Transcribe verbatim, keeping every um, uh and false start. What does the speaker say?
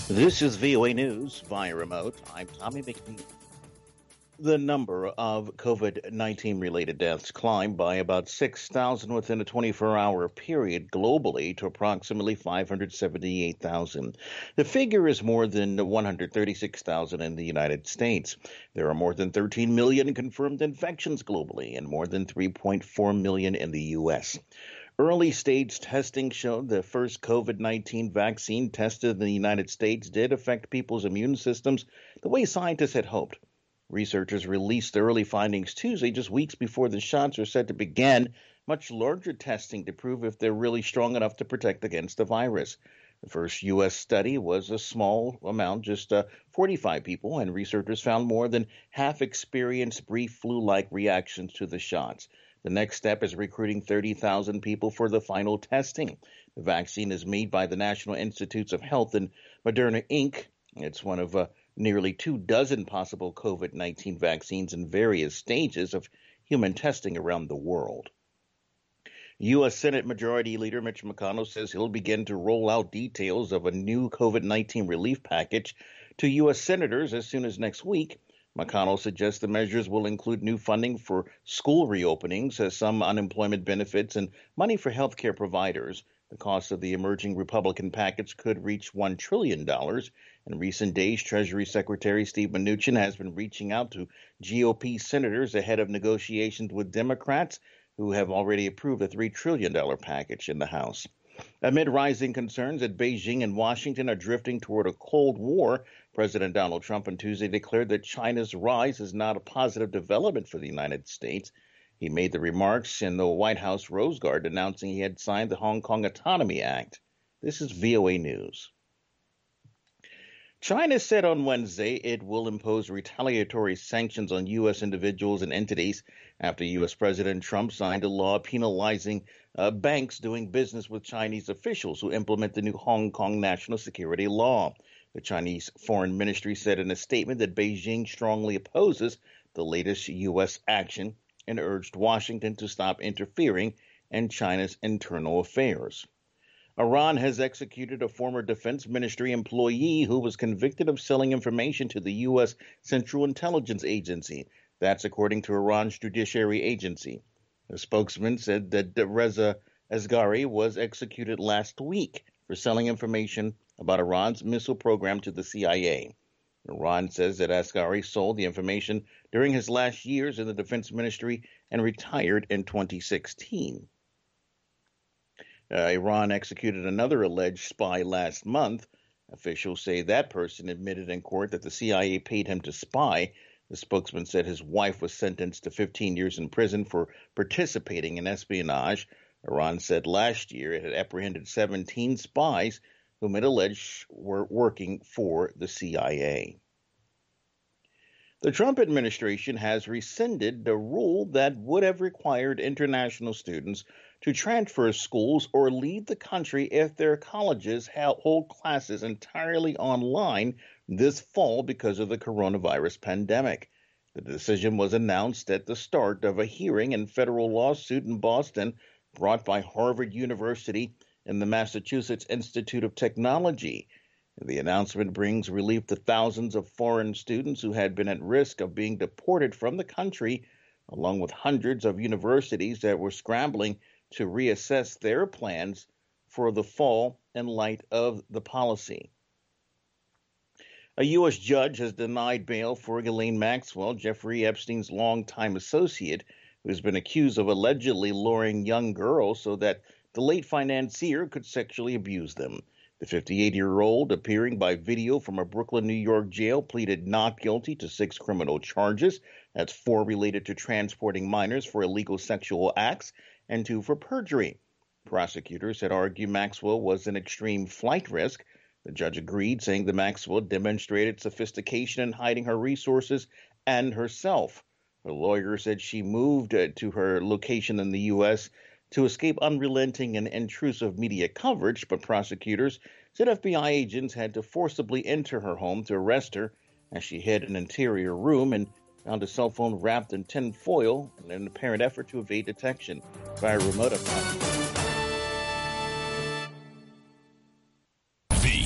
This is V O A News via remote. I'm Tommy McNeil. The number of COVID nineteen related deaths climbed by about six thousand within a twenty-four hour period globally to approximately five hundred seventy-eight thousand. The figure is more than one hundred thirty-six thousand in the United States. There are more than thirteen million confirmed infections globally and more than three point four million in the U S. Early stage testing showed the first COVID nineteen vaccine tested in the United States did affect people's immune systems the way scientists had hoped. Researchers released the early findings Tuesday, just weeks before the shots are set to begin much larger testing to prove if they're really strong enough to protect against the virus. The first U S study was a small amount, just uh, forty-five people, and researchers found more than half experienced brief flu-like reactions to the shots. The next step is recruiting thirty thousand people for the final testing. The vaccine is made by the National Institutes of Health and Moderna, Incorporated. It's one of uh, nearly two dozen possible COVID nineteen vaccines in various stages of human testing around the world. U S. Senate Majority Leader Mitch McConnell says he'll begin to roll out details of a new COVID nineteen relief package to U S senators as soon as next week. McConnell suggests the measures will include new funding for school reopenings, uh, some unemployment benefits, and money for health care providers. The cost of the emerging Republican package could reach one trillion dollars. In recent days, Treasury Secretary Steve Mnuchin has been reaching out to G O P senators ahead of negotiations with Democrats, who have already approved a three trillion dollars package in the House. Amid rising concerns that Beijing and Washington are drifting toward a Cold War, President Donald Trump on Tuesday declared that China's rise is not a positive development for the United States. He made the remarks in the White House Rose Garden announcing he had signed the Hong Kong Autonomy Act. This is V O A News. China said on Wednesday it will impose retaliatory sanctions on U S individuals and entities after U S. President Trump signed a law penalizing uh, banks doing business with Chinese officials who implement the new Hong Kong national security law. The Chinese Foreign Ministry said in a statement that Beijing strongly opposes the latest U S action and urged Washington to stop interfering in China's internal affairs. Iran has executed a former Defense Ministry employee who was convicted of selling information to the U S. Central Intelligence Agency. That's according to Iran's judiciary agency. The spokesman said that Reza Asghari was executed last week for selling information about Iran's missile program to the C I A. Iran says that Asghari sold the information during his last years in the Defense Ministry and retired in twenty sixteen. Uh, Iran executed another alleged spy last month. Officials say that person admitted in court that the C I A paid him to spy. The spokesman said his wife was sentenced to fifteen years in prison for participating in espionage. Iran said last year it had apprehended seventeen spies whom it alleged were working for the C I A. The Trump administration has rescinded the rule that would have required international students to transfer schools or leave the country if their colleges hold classes entirely online this fall because of the coronavirus pandemic. The decision was announced at the start of a hearing in federal lawsuit in Boston brought by Harvard University and the Massachusetts Institute of Technology. The announcement brings relief to thousands of foreign students who had been at risk of being deported from the country, along with hundreds of universities that were scrambling to reassess their plans for the fall in light of the policy. A U S judge has denied bail for Ghislaine Maxwell, Jeffrey Epstein's longtime associate, who has been accused of allegedly luring young girls so that the late financier could sexually abuse them. The fifty-eight-year-old, appearing by video from a Brooklyn, New York jail, pleaded not guilty to six criminal charges. That's four related to transporting minors for illegal sexual acts and two for perjury. Prosecutors had argued Maxwell was an extreme flight risk. The judge agreed, saying that Maxwell demonstrated sophistication in hiding her resources and herself. Her lawyer said she moved uh, to her location in the U S to escape unrelenting and intrusive media coverage, but prosecutors said F B I agents had to forcibly enter her home to arrest her as she hid an interior room and found a cell phone wrapped in tin foil in an apparent effort to evade detection via remote appliance.